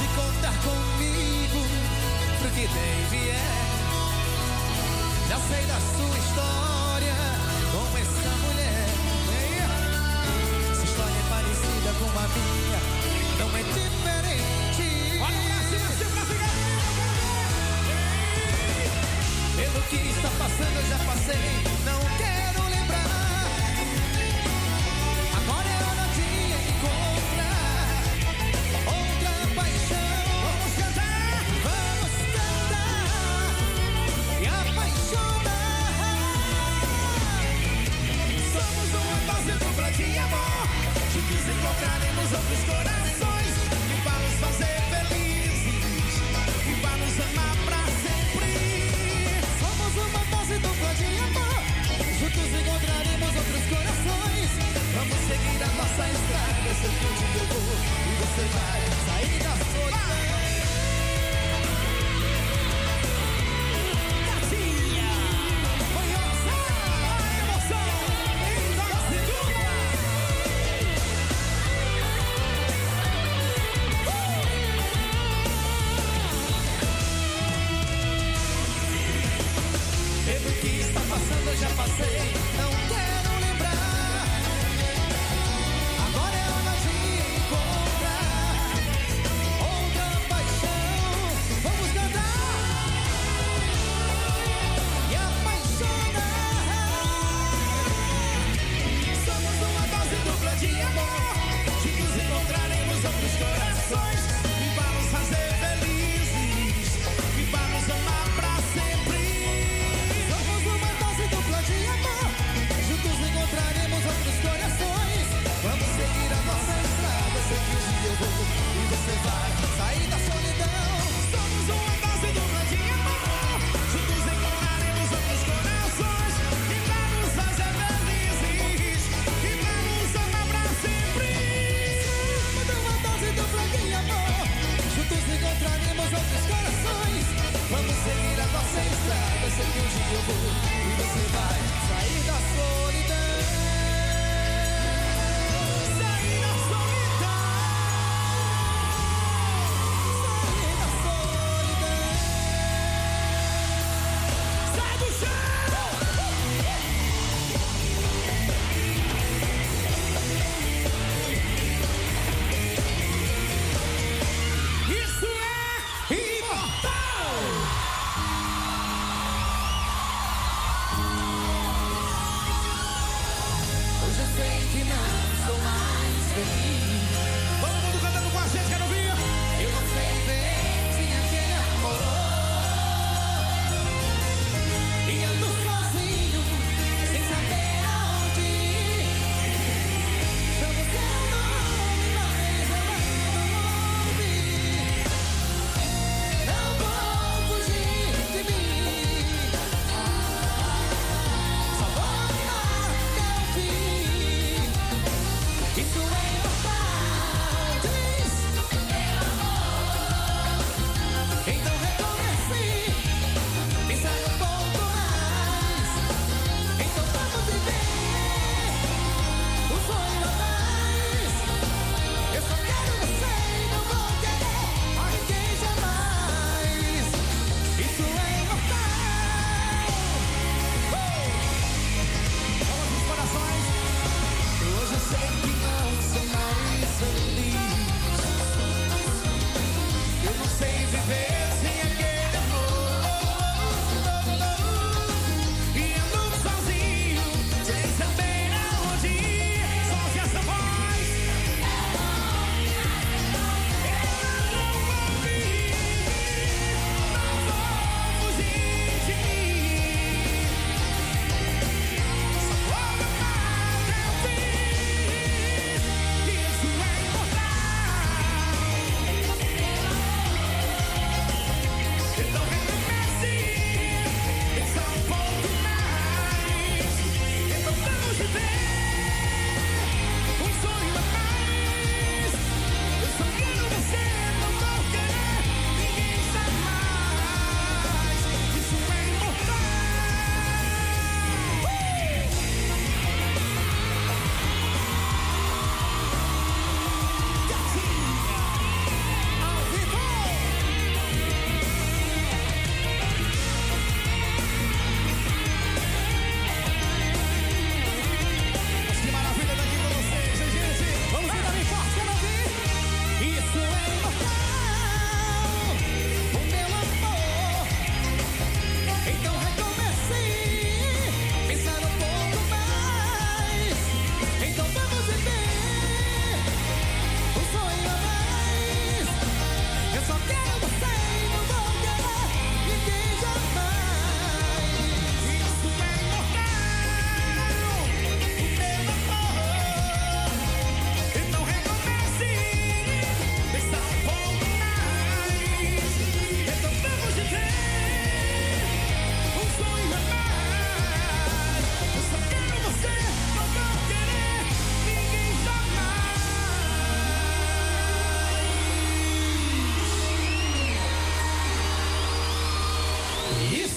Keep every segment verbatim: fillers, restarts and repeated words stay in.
Pode contar comigo pro que der e vier. Já sei da sua história com essa mulher. Essa história é parecida com a minha, não é diferente. Olha pra cima, cima, cima. Pelo que está passando eu já passei, não quero lembrar. Agora é hora de encontrar outra paixão. Vamos cantar, vamos cantar e apaixonar. Somos uma base dupla de amor, juntos encontraremos outros corações.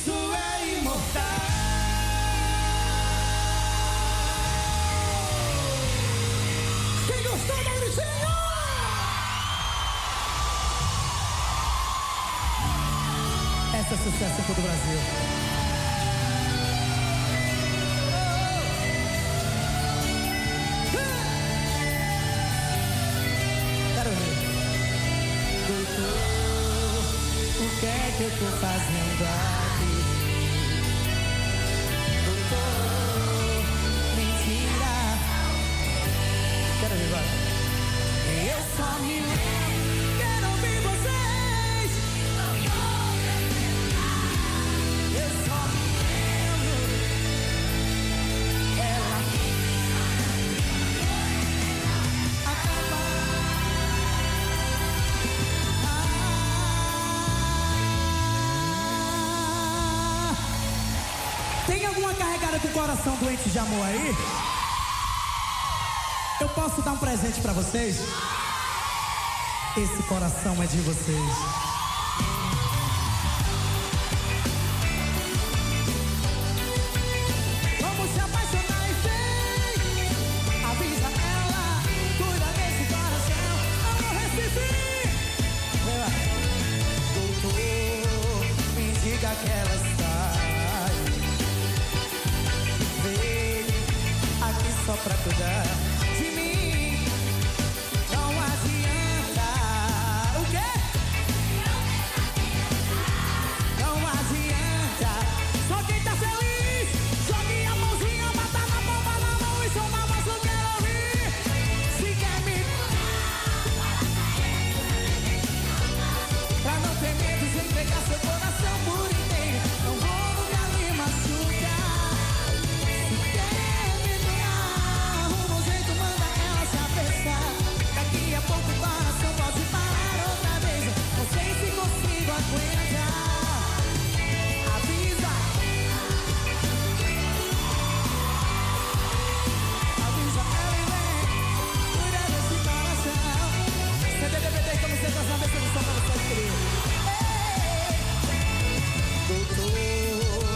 isso é imortal. Quem gostou da Mauricinho? Essa é sucesso em todo o Brasil. Quero ver. Doutor, o que é que eu tô fazendo aqui? Doutor, mentira. Quero ver, vai. Eu só me lembro, quero ouvir vocês. Eu só me lembro. Ela acaba. Ah. Tem alguma carregada com o coração doente de amor aí? Eu posso dar um presente pra vocês? Esse coração é de vocês. Vamos se apaixonar e vem. Avisa ela, cuida desse coração. Alô, Recife! Vai lá. Doutor, me diga que ela está aí. Veio aqui só pra cuidar de mim. Não adianta. O quê? Não adianta. Só quem tá feliz, jogue a mãozinha, bata na palma da mão e só na voz eu quero ouvir. Se quer me pra não ter medo de entregar seu coração por inteiro. Não vou nunca me machucar. Se quer me doar, arruma um jeito, manda ela se apressar. Daqui a pouco o coração pode parar outra vez. Não sei se consigo aguentar. Avisa. Avisa ela e vem. Cuida desse coração. C D D V D, como você tá sabendo, você não só pra você escrever. Doutor,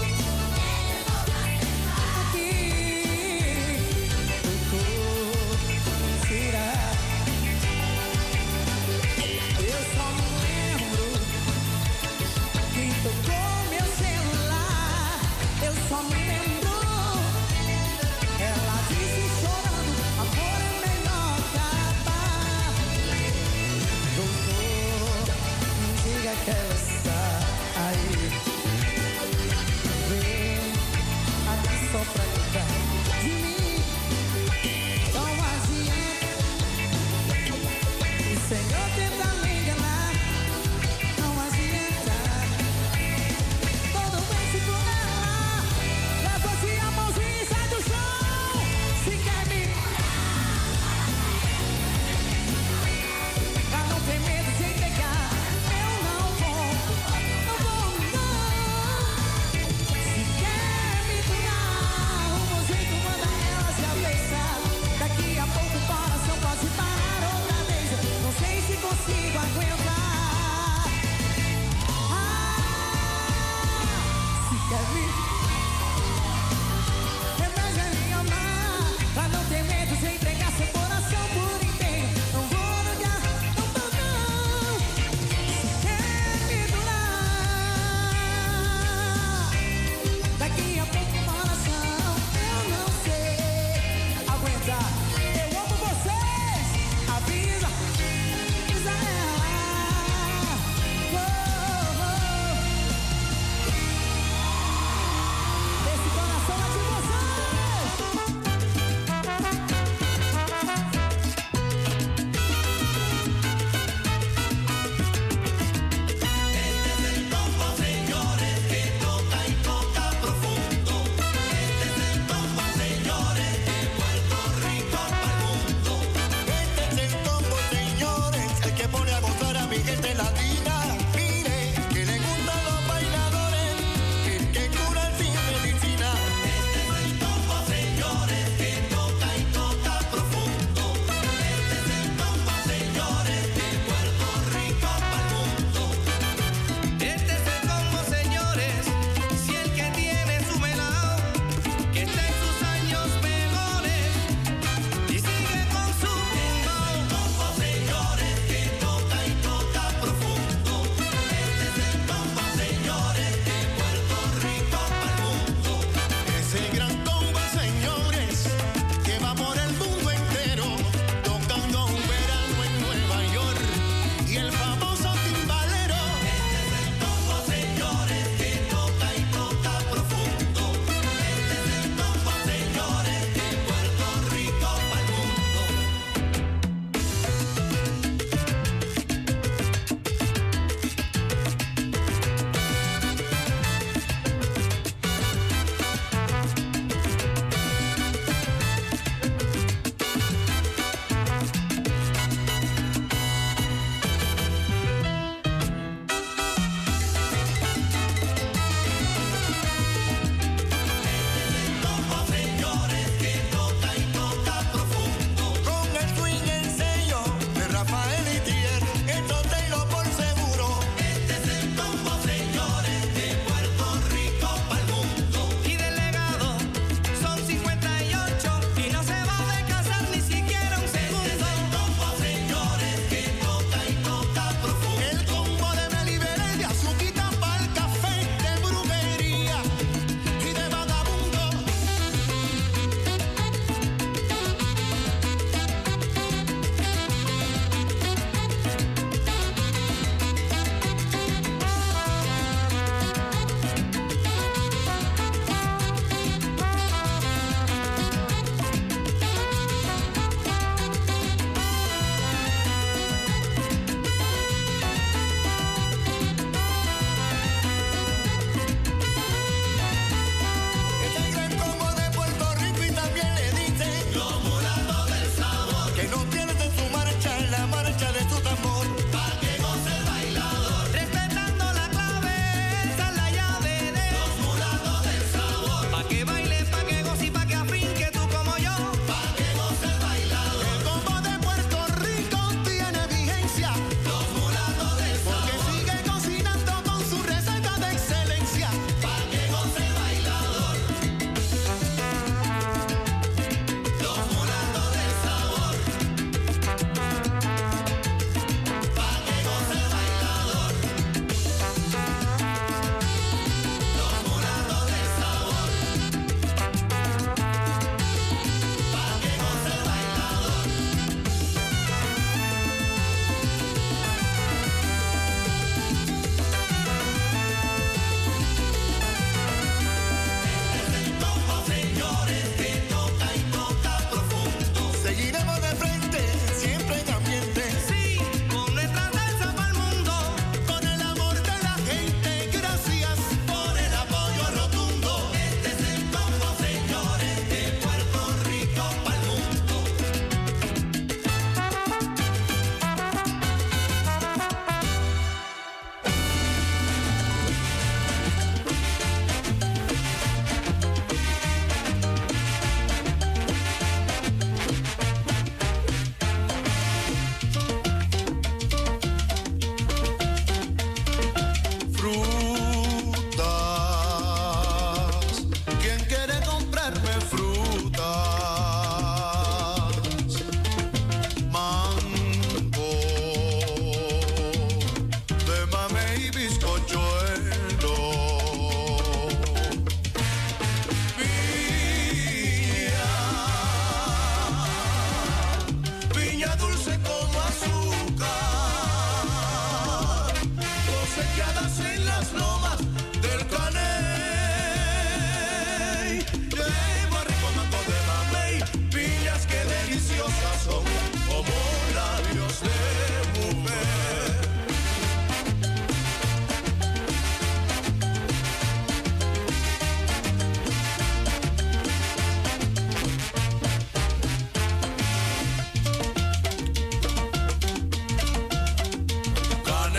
aqui. Doutor, mentira. Eu só me lembro que tocou meu celular. Eu só me lembro. Ela disse chorando, amor é melhor acabar. Doutor, me diga que ela está aí. Vem aqui só pra cuidar de mim. Não adianta. O Senhor tenta me enganar. Não adianta. Todo bem por ela. Levante a mãozinha e sai do chão. Se quer me pra não ter medo de entregar. Eu não vou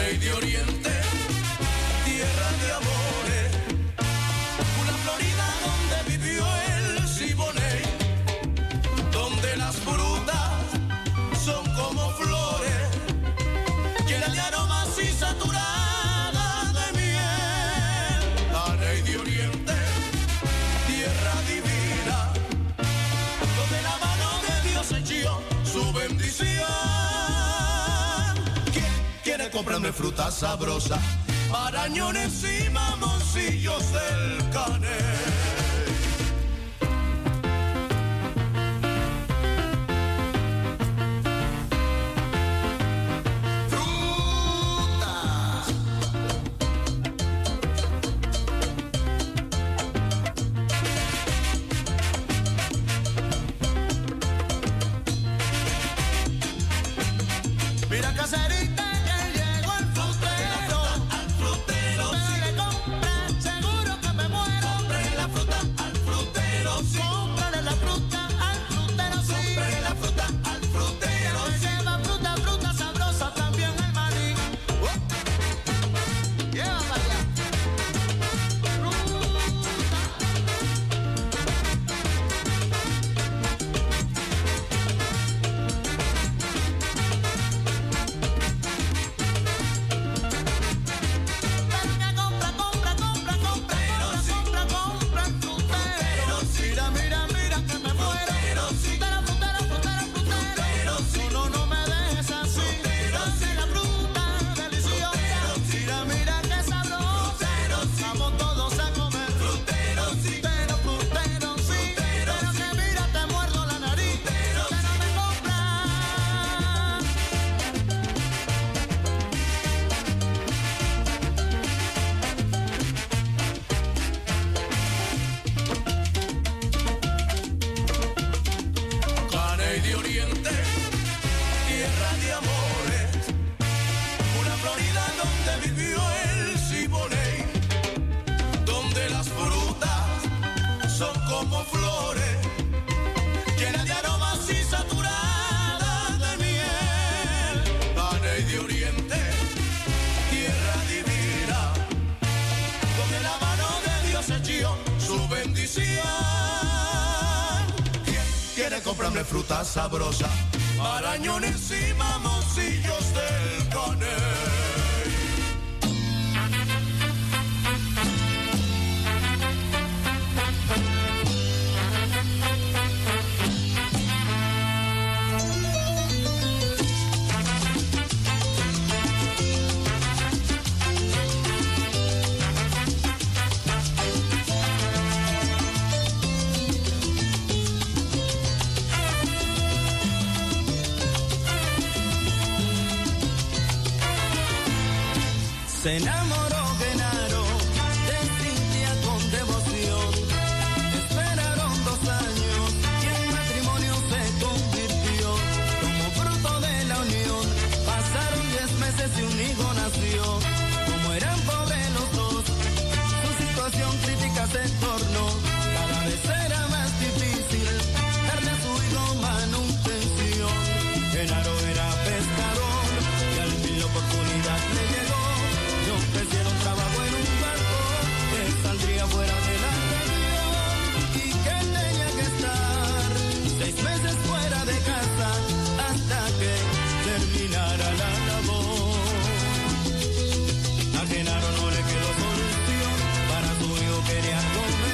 Caney de Oriente, tierra de amores, una Florida donde vivió el Siboney, donde las frutas son como flores, llenas de aromas y saturadas de miel. Caney de Oriente, tierra divina, donde la mano de Dios echó su bendición. ¿Quién quiere comprarme fruta sabrosa, marañones y mamoncillos del Caney? Comprarme fruta sabrosa, marañones y mamoncillos del Caney. Se enamoró Genaro de Cintia con devoción. Esperaron dos años y en matrimonio se convirtió. Como fruto de la unión pasaron diez meses y un hijo nació. Como eran pobres los dos, su situación crítica se tornó. Cada vez era más difícil darle a su hijo manutención. Genaro era pescador y al fin la oportunidad le llegó. Ofrecieron trabajo en un barco que saldría fuera de la región y que tenía que estar seis meses fuera de casa hasta que terminara la labor. A Genaro no le quedó solución, para su hijo quería comer.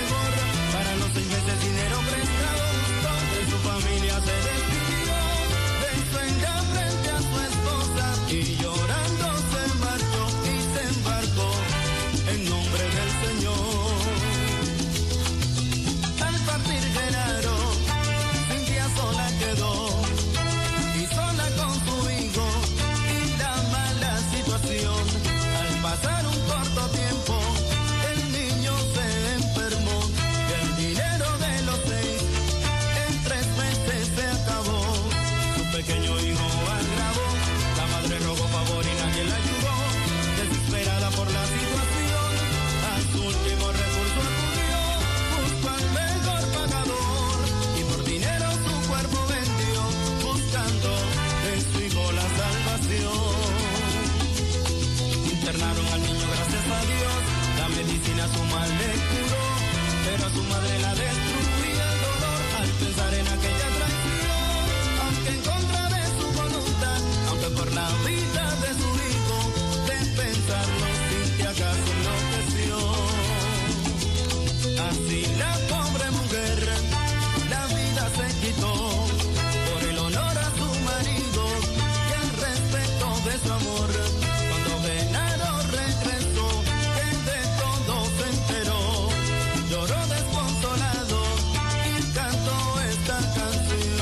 internaron al niño, gracias a Dios. La medicina su mal le curó, pero a su madre la destruía el dolor al pensar en aquella traición. Aunque en contra de su voluntad, aunque por la vida de su hijo, de pensarlo sin que acaso enloqueció. Así la pobre mujer la vida se quitó por el honor a su marido y el respeto de su amor. Cuando Genaro regresó, él de todo se enteró, lloró desconsolado y cantó esta canción.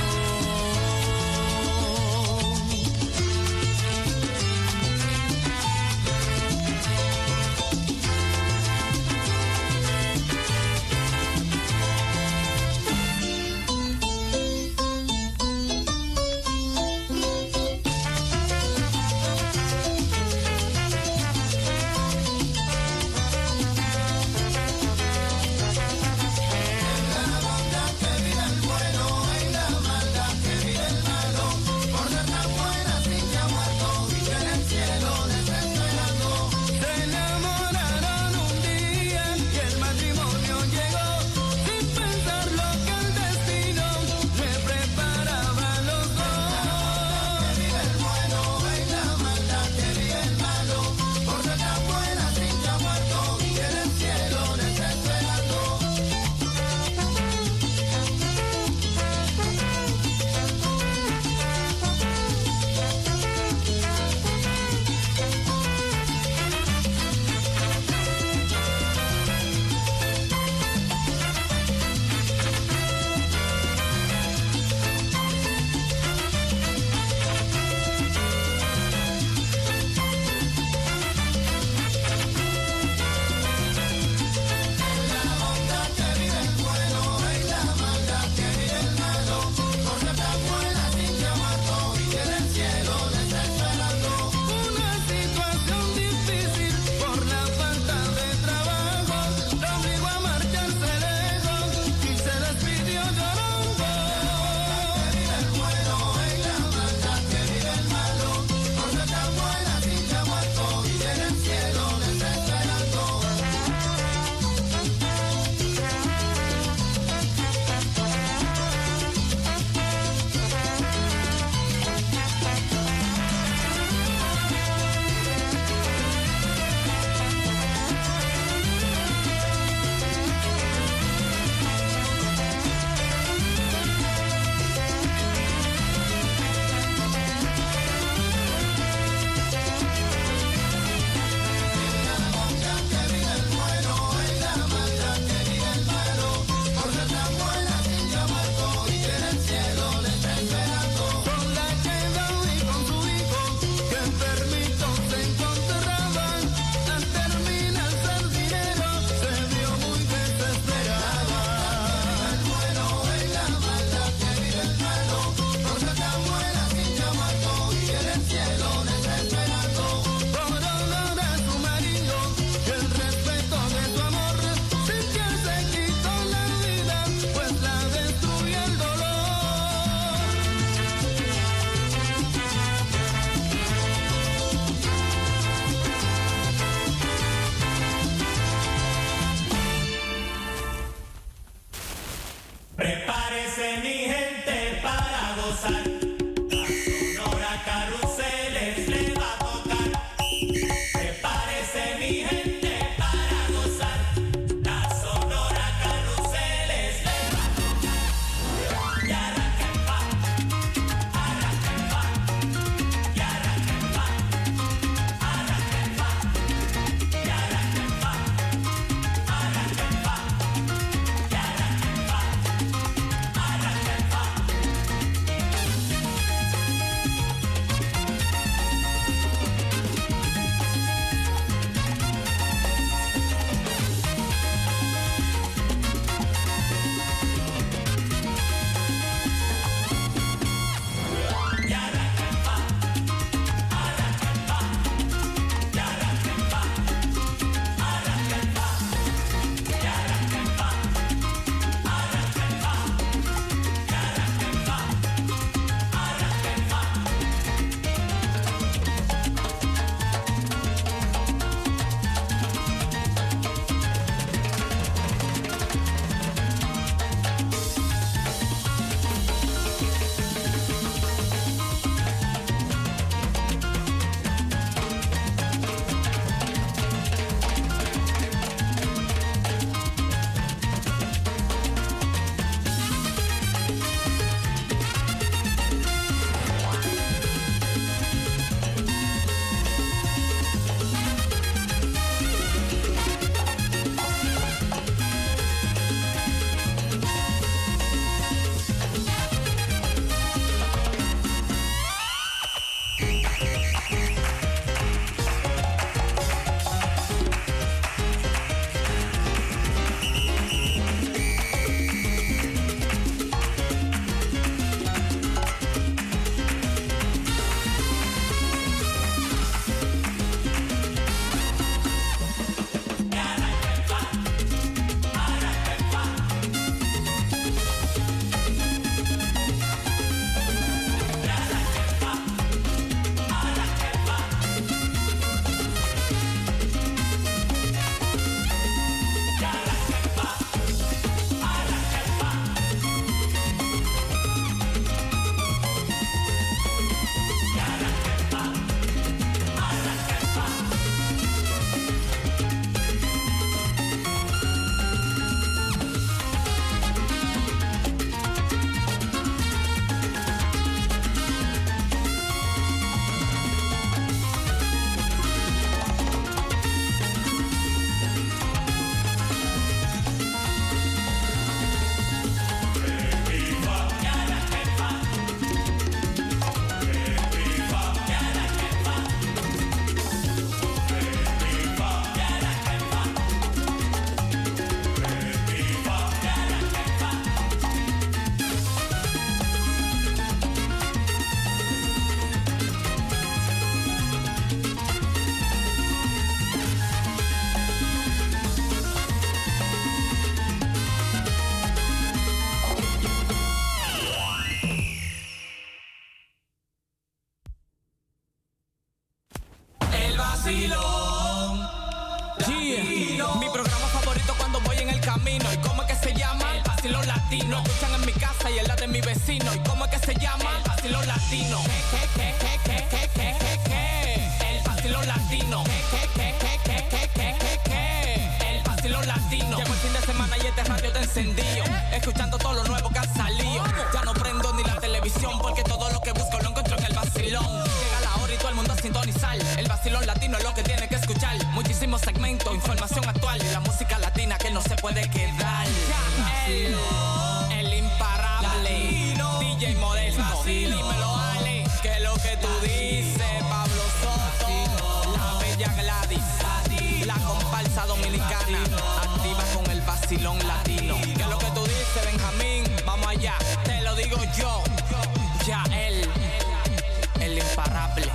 vacilón. Yeah. Mi programa favorito cuando voy en el camino. ¿Y cómo es que se llama? El vacilón latino. Lo escuchan en mi casa y en la de mi vecino. ¿Y cómo es que se llama? El vacilón latino. ¿Qué, qué, qué, qué, qué, qué, qué, qué? El vacilón latino. ¿Qué, qué, qué, qué, qué, qué, qué, qué? El vacilón latino. Llegó el fin de semana y este radio te encendido. Escuchando todo lo nuevo que ha salido. Ya no prendo ni la televisión porque todo lo que busco lo encuentro en el vacilón. Llega la hora y todo el mundo a sintonizar. El vacilón latino es lo que tiene que escuchar. Muchísimos segmentos, información actual y la música latina que no se puede quedar. El, el imparable latino. D J Modesto, dímelo Ale, que lo que tú dices, Pablo Soto, la bella Gladys, la comparsa dominicana, activa con el vacilón latino. Que lo que tú dices, Benjamín, vamos allá, te lo digo yo, ya él, el imparable.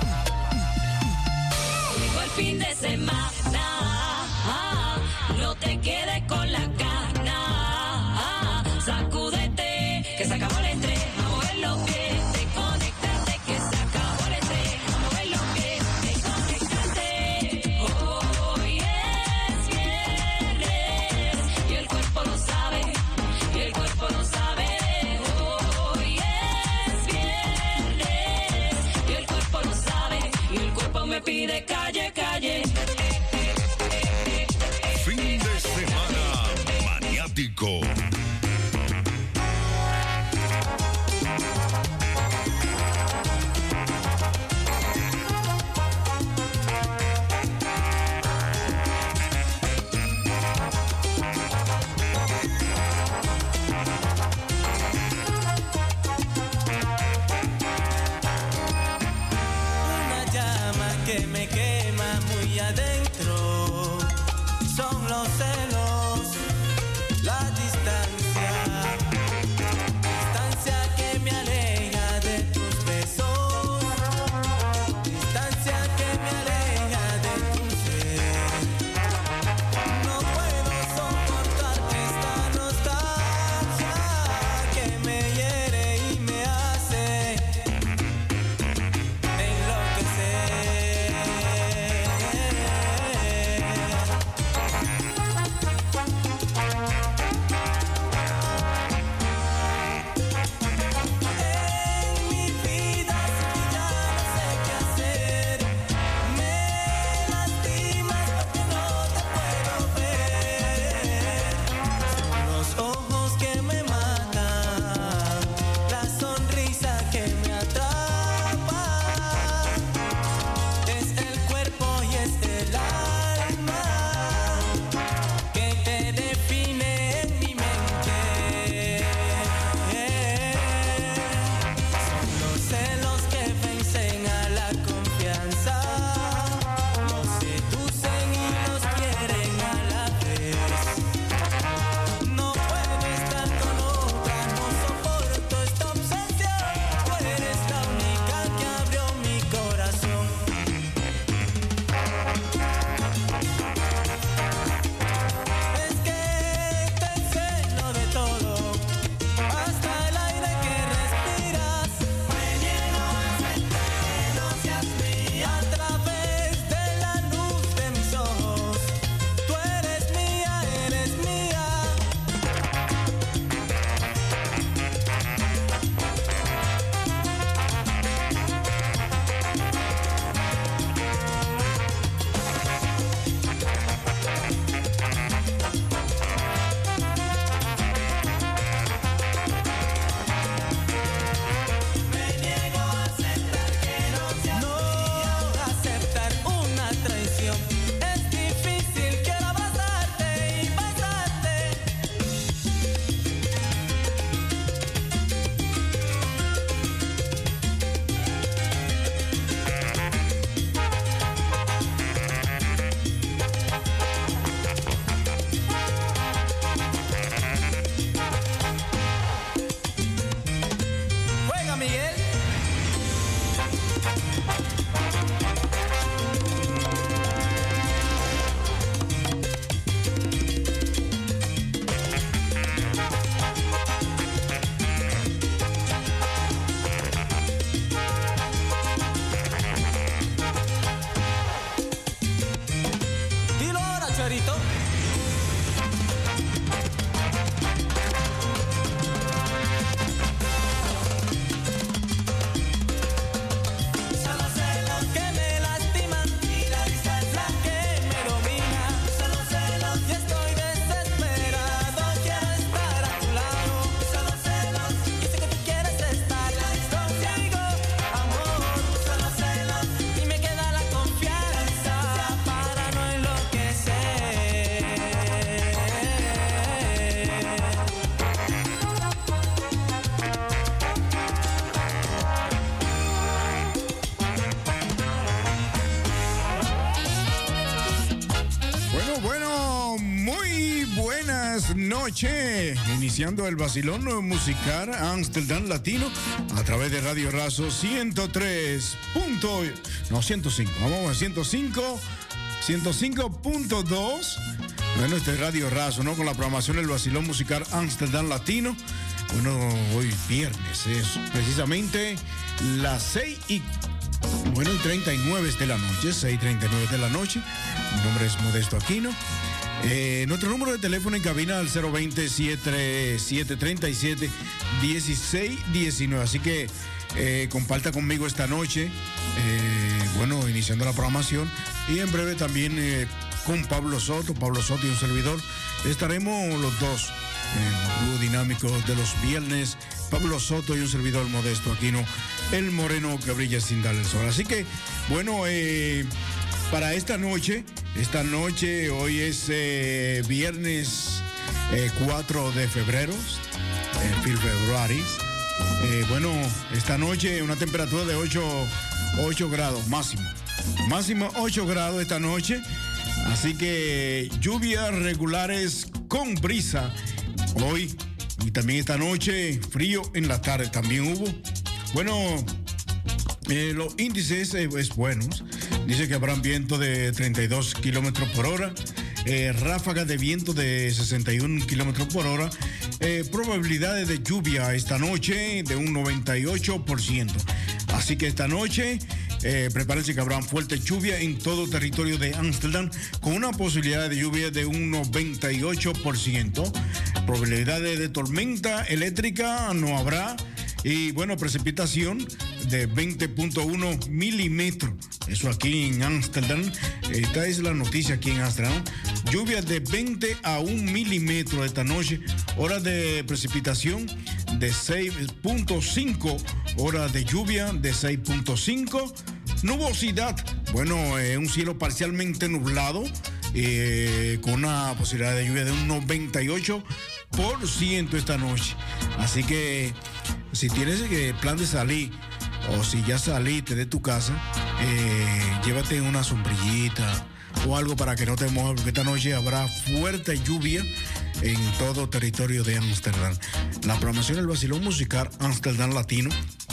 Llegó el fin de semana, no te quedes con la gana, sacúdete, que se acabó el estrés, a mover los pies, desconéctate, que se acabó el estrés, a mover los pies, desconéctate. Hoy es viernes y el cuerpo lo sabe, y el cuerpo lo sabe. Hoy es viernes y el cuerpo lo sabe, y el cuerpo me pide calle, calle. Fin de semana Lucerito. Noche, iniciando el vacilón musical Amsterdam Latino a través de Radio Razo ciento tres. No, ciento cinco. Vamos a ciento cinco, ciento cinco punto dos. Bueno, este es Radio Razo, ¿no? Con la programación del vacilón musical Amsterdam Latino. Bueno, hoy viernes es precisamente las seis y bueno, y treinta y nueve de la noche, seis y treinta y nueve de la noche. Mi nombre es Modesto Aquino. Eh, nuestro número de teléfono en cabina al cero veinte, siete treinta y siete, dieciséis diecinueve. Así que eh, comparta conmigo esta noche, eh, bueno, iniciando la programación. Y en breve también eh, con Pablo Soto, Pablo Soto y un servidor. Estaremos los dos en el dúo dinámico de los viernes. Pablo Soto y un servidor Modesto Aquino, el moreno que brilla sin dar el sol. Así que, bueno, eh, para esta noche... Esta noche, hoy es eh, viernes eh, cuatro de febrero, eh, February. Eh, bueno, esta noche una temperatura de ocho grados máximo. Máximo ocho grados esta noche. Así que lluvias regulares con brisa hoy. Y también esta noche frío en la tarde también hubo. Bueno, eh, los índices eh, es buenos. Dice que habrán viento de treinta y dos kilómetros por hora, eh, ráfagas de viento de sesenta y un kilómetros por hora, eh, probabilidades de lluvia esta noche de un noventa y ocho por ciento. Así que esta noche eh, prepárense que habrán fuerte lluvia en todo el territorio de Ámsterdam con una posibilidad de lluvia de un noventa y ocho por ciento. Probabilidades de tormenta eléctrica no habrá. Y bueno, precipitación de veinte punto uno milímetros. Eso aquí en Ámsterdam. Esta es la noticia aquí en Ámsterdam. Lluvias de veinte a un milímetro esta noche. Horas de precipitación de seis punto cinco. Horas de lluvia de seis punto cinco. Nubosidad. Bueno, eh, un cielo parcialmente nublado. Eh, con una posibilidad de lluvia de un noventa y ocho por ciento esta noche. Así que si tienes el plan de salir o si ya saliste de tu casa, eh, llévate una sombrillita o algo para que no te mojes, porque esta noche habrá fuerte lluvia en todo el territorio de Ámsterdam. La programación del vacilón musical Amsterdam Latino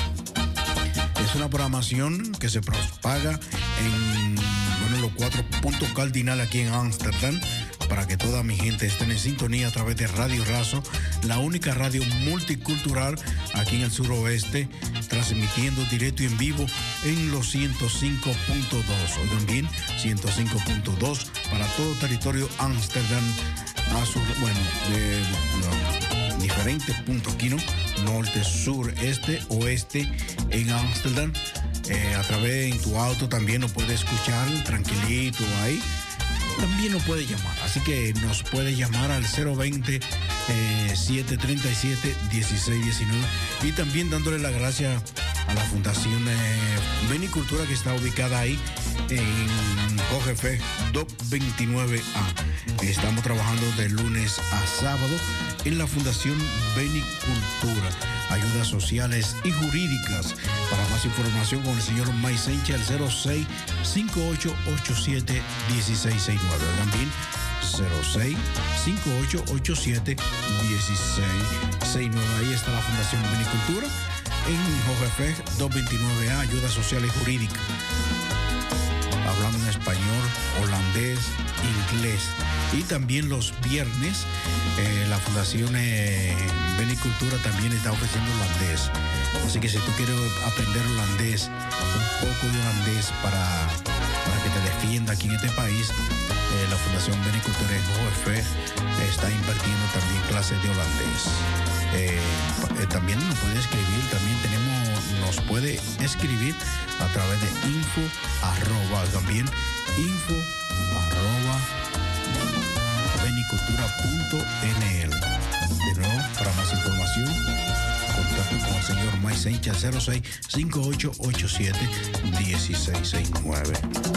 es una programación que se propaga en bueno, los cuatro puntos cardinales aquí en Ámsterdam, para que toda mi gente esté en sintonía a través de Radio Razo, la única radio multicultural aquí en el suroeste, transmitiendo directo y en vivo en los ciento cinco punto dos. Oigan bien, ciento cinco punto dos para todo el territorio Ámsterdam, a su, bueno, de no, diferentes puntos aquí, ¿no? Norte, sur, este, oeste en Ámsterdam. Eh, a través en tu auto también nos puede escuchar tranquilito ahí. También nos puede llamar, así que nos puede llamar al cero veinte, siete treinta y siete, dieciséis diecinueve y también dándole las gracias a la Fundación eh, Benicultura que está ubicada ahí en Jorge Fe doscientos veintinueve A. Estamos trabajando de lunes a sábado en la Fundación Benicultura, ayudas sociales y jurídicas. Para más información con el señor Maisenche al cero seis, cinco ocho ocho siete, uno seis seis nueve. También cero seis, cinco ocho ocho siete, uno seis seis nueve. Ahí está la Fundación Benicultura en Jorge Fe doscientos veintinueve A, ayudas sociales y jurídicas. Hablando en español, holandés, inglés. Y también los viernes eh, la Fundación eh, Benicultura también está ofreciendo holandés. Así que si tú quieres aprender holandés, un poco de holandés para para que te defienda aquí en este país. Eh, la Fundación Benicultura en O F está invirtiendo también clases de holandés. Eh, eh, también nos puede escribir, también tenemos, nos puede escribir a través de info arroba, también info arroba benicultura punto n l. De nuevo, para más información, contacto con el señor Mike Sánchez cero seis cinco ocho ocho siete uno seis seis nueve.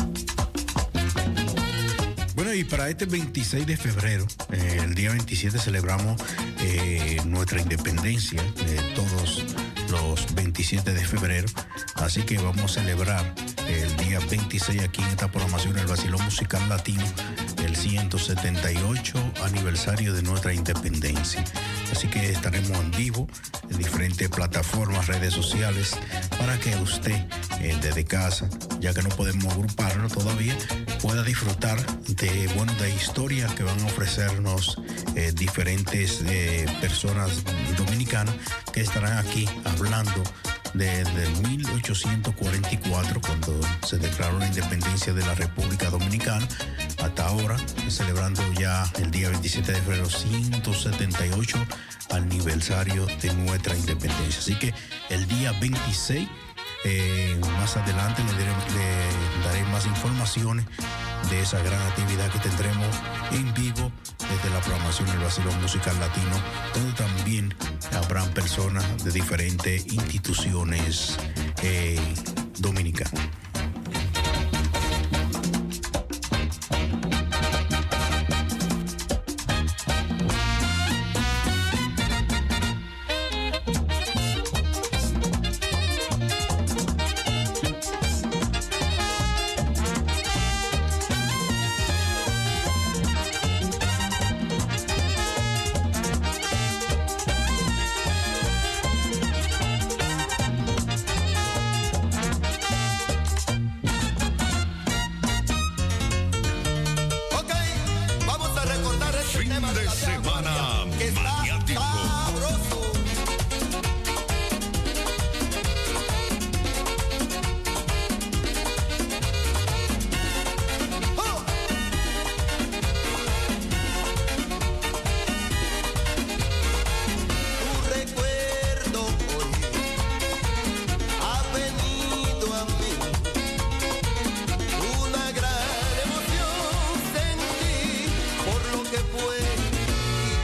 Bueno, y para este veintiséis de febrero, eh, el día veintisiete, celebramos eh, nuestra independencia, eh, todos los veintisiete de febrero. Así que vamos a celebrar el día veintiséis aquí en esta programación del Vacilón Musical Latino, el ciento setenta y ocho aniversario de nuestra independencia. Así que estaremos en vivo en diferentes plataformas, redes sociales, para que usted eh, desde casa, ya que no podemos agruparlo todavía, pueda disfrutar de, bueno, de historias que van a ofrecernos eh, diferentes eh, personas dominicanas que estarán aquí hablando desde mil ochocientos cuarenta y cuatro, cuando se declaró la independencia de la República Dominicana, hasta ahora, celebrando ya el día veintisiete de febrero, ciento setenta y ocho aniversario de nuestra independencia. Así que el día veintiséis, eh, más adelante le daré, le daré más informaciones de esa gran actividad que tendremos en vivo desde la programación del Vacilón Musical Latino, donde también habrán personas de diferentes instituciones eh, dominicanas. Una gran emoción sentí por lo que fue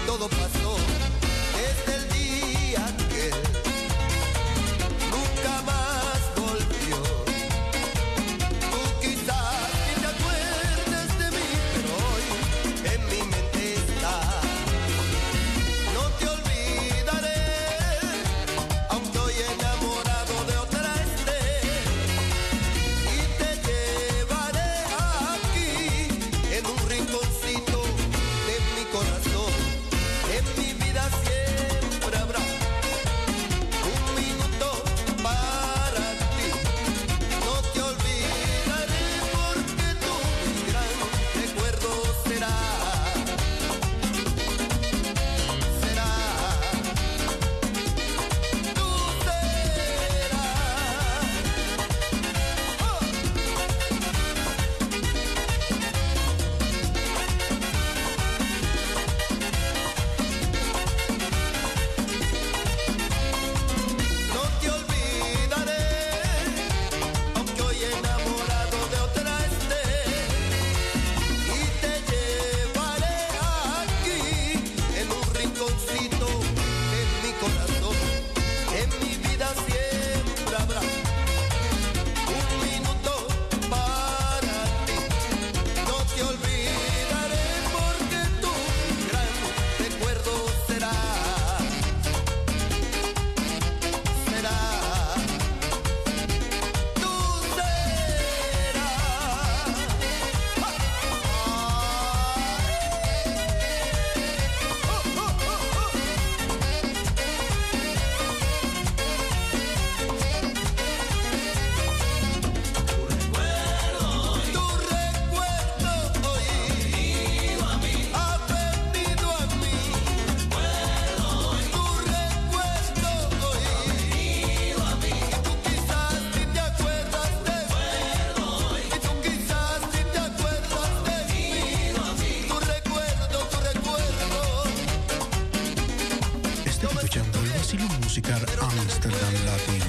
musicar Amsterdam Latino.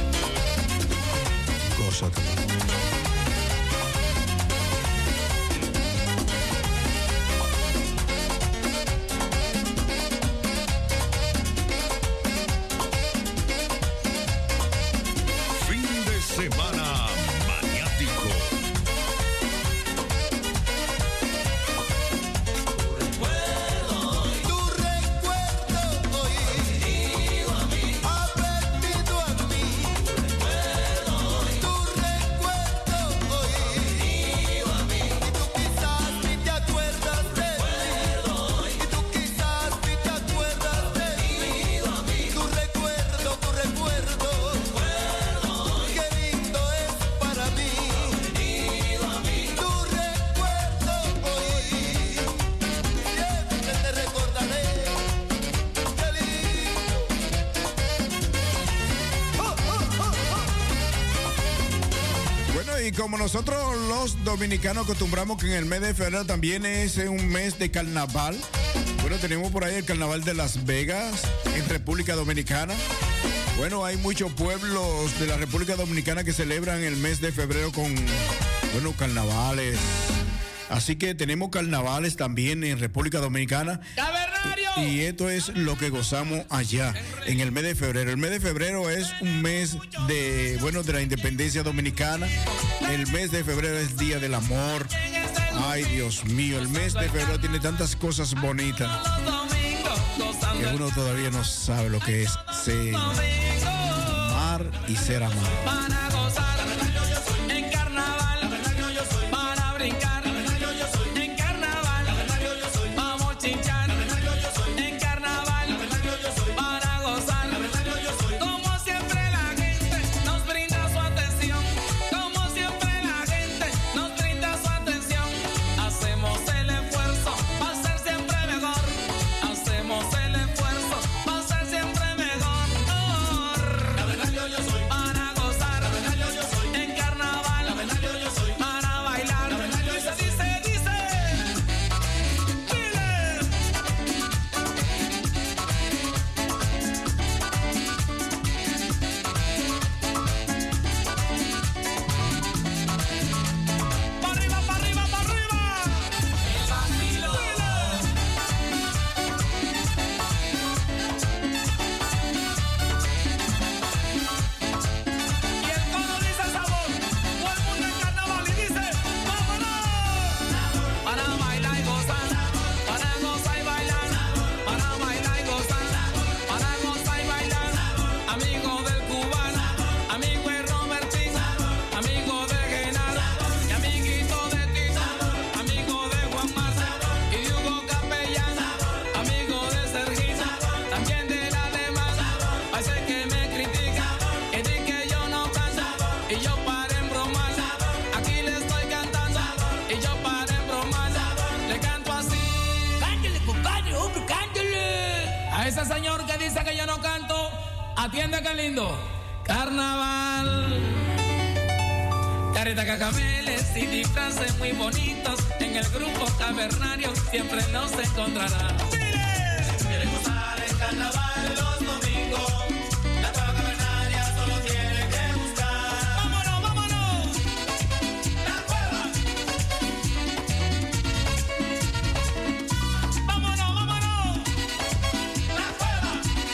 Gózate. Fin de semana maniático. Y como nosotros los dominicanos acostumbramos que en el mes de febrero también es un mes de carnaval. Bueno, tenemos por ahí el carnaval de Las Vegas en República Dominicana. Bueno, hay muchos pueblos de la República Dominicana que celebran el mes de febrero con, bueno, carnavales. Así que tenemos carnavales también en República Dominicana. ¡Cavernario! Y esto es lo que gozamos allá en el mes de febrero. El mes de febrero es un mes de, bueno, de la independencia dominicana. El mes de febrero es Día del Amor. Ay, Dios mío, el mes de febrero tiene tantas cosas bonitas que uno todavía no sabe lo que es ser amar y ser amado. Para gozar en carnaval, para brincar en carnaval, vamos chinchar en carnaval, para gozar. Como siempre la gente nos brinda su atención, como siempre la gente nos brinda su atención. Hacemos el esfuerzo para ser siempre mejor, hacemos el esfuerzo para ser siempre mejor. La verdad yo, yo soy para gozar, la verdad yo, yo soy en carnaval, la verdad yo, yo soy para bailar, la verdad yo, dice, dice, dice, dile. Pa' arriba, pa' arriba, pa' arriba. El vacilo. Y el coro dice sabor, todo el mundo en carnaval y dice, vámonos. Para bailar y gozar, para gozar y bailar, para bailar y gozar, para gozar y bailar. Amigo del cubano, amigo de Robertín, amigo de Genaro, y amiguito de Tito, amigo de Juan Marta y de Hugo Capellán, amigo de Sergito, también de la demás. Parece que me critica, que di que yo no canto, y yo paré en bromar. Aquí le estoy cantando, y yo paré en bromar. Le canto así. Cántale, compadre, hombre, cántale. A ese señor que dice que yo no canto, atiende que lindo. Carnaval. Careta, cacabeles y disfraces muy bonitos. En el grupo cavernario siempre nos encontrarán. Si quieres gozar en carnaval los domingos, la cueva cavernaria solo tiene que buscar. ¡Vámonos, vámonos! ¡La cueva! ¡Vámonos, vámonos! ¡La cueva!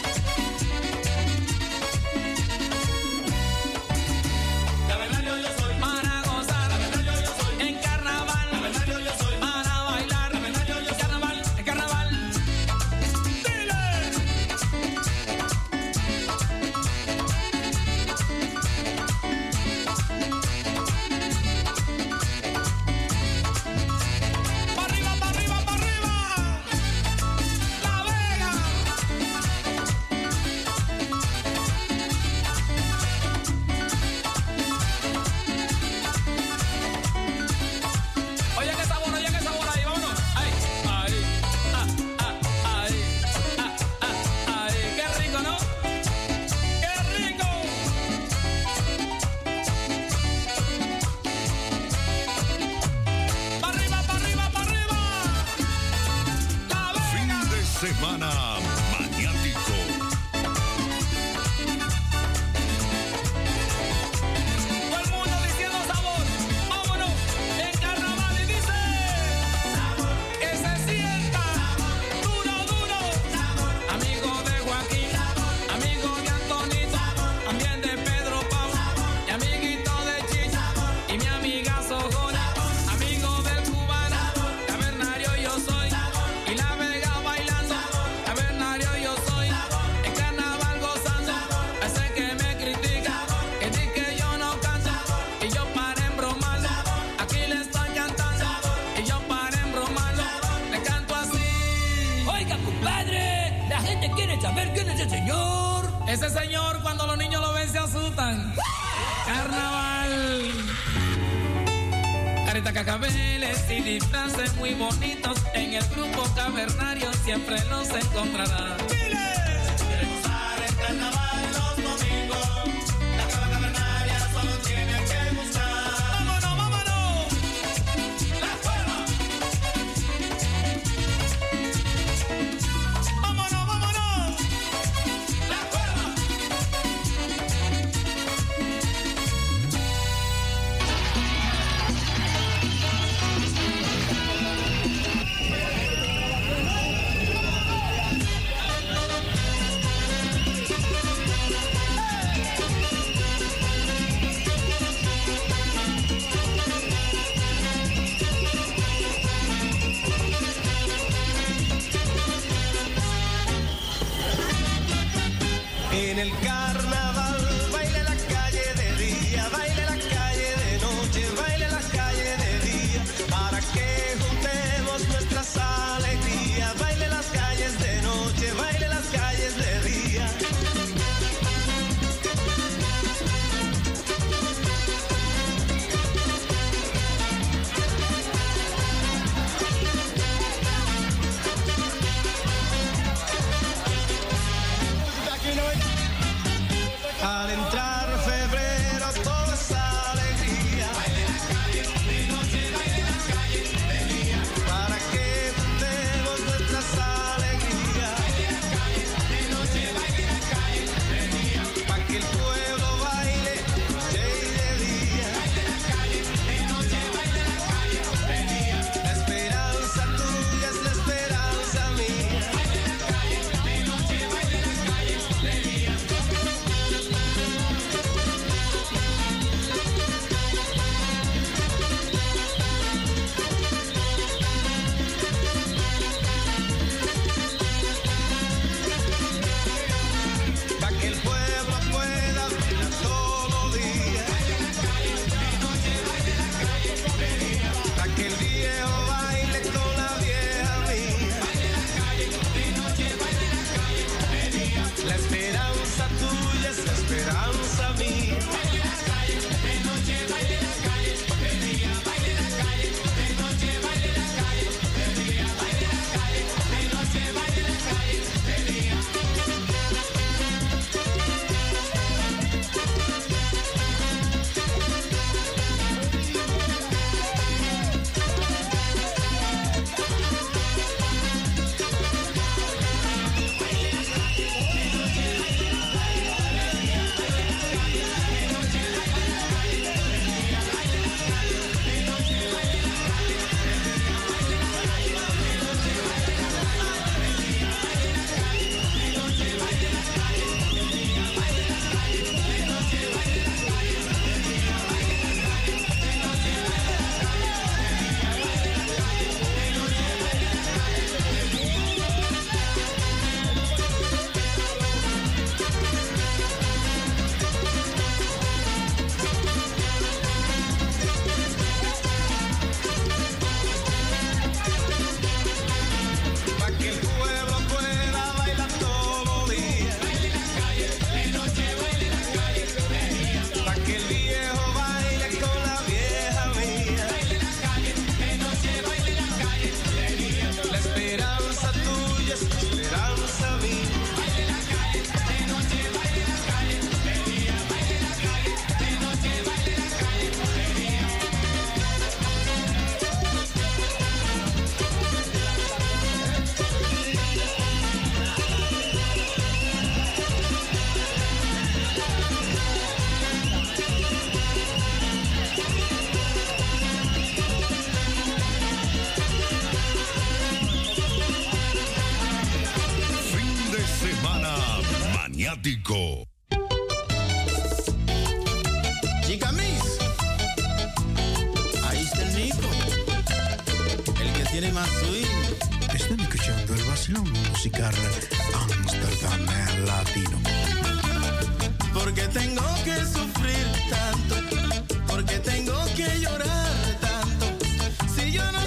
La verdad yo, yo soy para gozar, la verdad yo, yo soy en carnaval, la verdad yo, yo soy para bailar, la verdad yo, yo soy en carnaval, en carnaval. Dile. saber quién es el señor. Ese señor, cuando los niños lo ven, se asustan. Carnaval. Careta, cacabeles y disfraces muy bonitos. En el grupo cavernario siempre los encontrarán. Quiere gozar el carnaval los domingos. La cava cavernaria solo tiene que buscar. ¡Vámonos, vámonos! ¡La cuerda! ¡Vámonos, vámonos! ¡La cuerda! En el carnaval baile la calle de día, baile la calle de noche, baile la calle de día, para que juntemos nuestras alegrías. Baile las calles de noche, baile las calles de día. Al entrar febrero todo es alegría. Baile las calles de noche, baile las calles de día. Para que juntemos nuestras alegrías. Baile las calles de noche, baile las calles de día. Para que el pueblo baile noche y de día. Baile las calles de noche, baile las calles de día. La esperanza tuya es la esperanza mía. Baile las calles de noche, baile las calles de día. Pa' que el pueblo pueda bailar todo día. Pa' que el viejo baile con la vieja mía. La esperanza tuya es la esperanza mía. Pa' que el pueblo pueda bailar todo día. Pa' que el viejo baile con la vieja mía. La esperanza tuya es la esperanza mía. Fin de semana maniático. Chica Miss, ahí está el Nico, el que tiene más swing. Están escuchando el vacilón musical Amsterdam Latino. Porque tengo que sufrir tanto, porque tengo que llorar tanto. Si yo no